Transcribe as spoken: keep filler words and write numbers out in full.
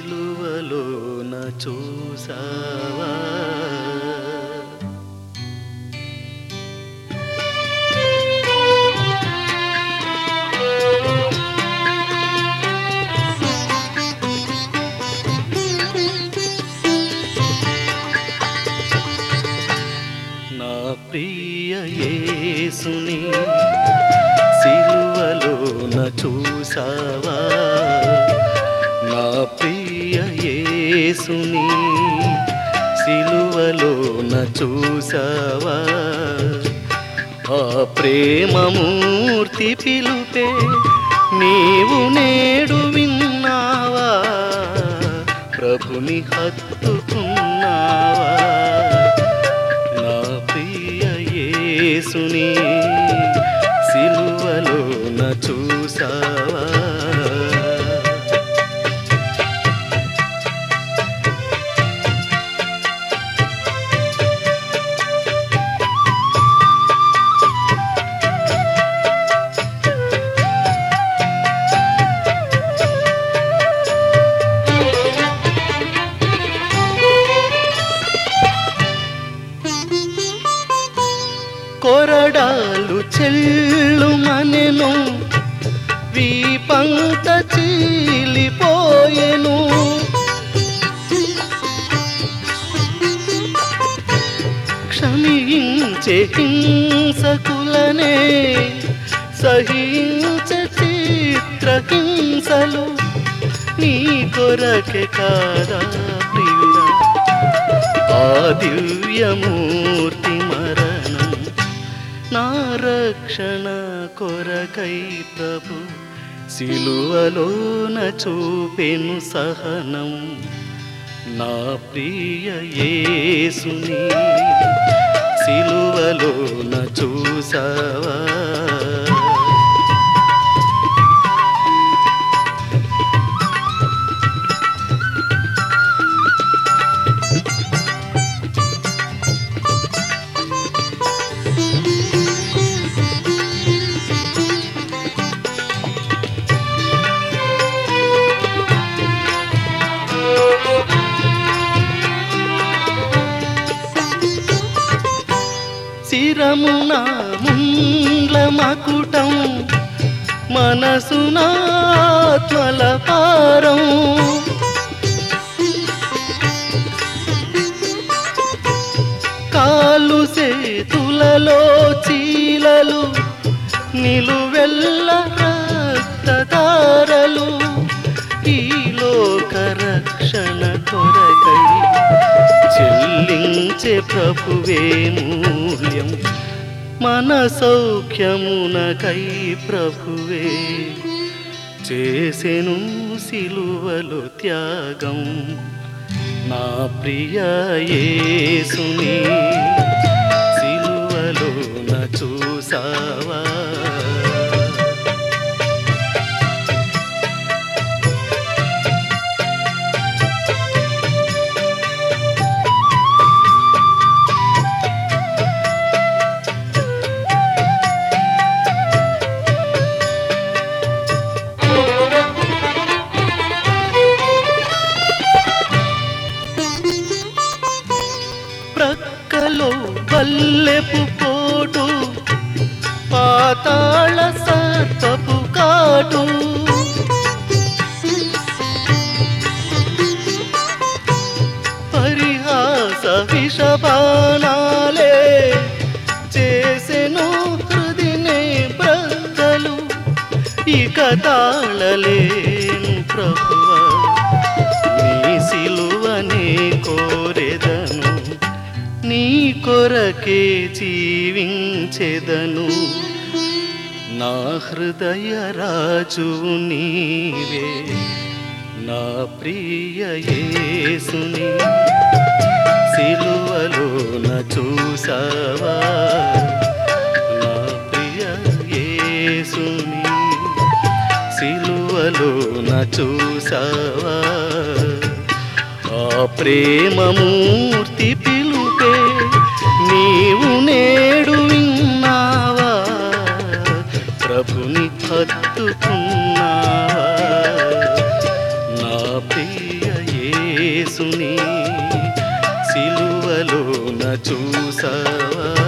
సిలువలోన చూసావా నా ప్రియ యేసుని సిలువలోన చూసావా నా ప్రియ యేసుని సిలువలోన చూసావా ఆ ప్రేమమూర్తి పిలుపే నీవు నేడు విన్నావా ప్రభుని హత్తుకున్నావా నా ప్రియ యేసుని సిలువలోన చూసావా కొరడాలు చెల్లుమనెను వీపంత చీలిపోయెను క్షమించే హింసకులనే సహించే చిత్రహింసలు నీ కొరకే కాదా ప్రియుడా ఆ దివ్యమూర్తి మరణం నా రక్షణ కొరకై ప్రభు సిలువలోన చూపెను సహనం నా ప్రియ యేసుని సిలువలోన చూసావా శిరమున ముండ్ల మకుటం మనసునాత్మల పారం కాలు సేతులలో చీలలు నిలువెల్ల రక్తధారలు ఈ లోక రక్షణ కొరకై చెల్లించే ప్రభువే మూల్యం మన సౌఖ్యమునకై ప్రభువే చేసెను సిలువలో త్యాగం నా ప్రియ యేసుని సిలువలోన చూసావా ప్రక్కలో బల్లెపు పోటు పాతాళ సర్పపు కాటు పరిహాస విషబాణాలే చేసెను హృదినే బ్రద్దలు ఇక తాళలేను ప్రభువా నీ సిలువనే కోరెదను నీ కొరకే జీవించెదను నా హృదయ రాజు నీవే నా ప్రియ యేసుని సిలువలోన చూసావా నా ప్రియ యేసుని సిలువలోన చూసావా ఆ ప్రేమమూర్తి పిలుపే నీవు నేడు విన్నావా ప్రభుని హత్తుకున్నావా నా ప్రియ యేసుని సిలువలోన చూసావా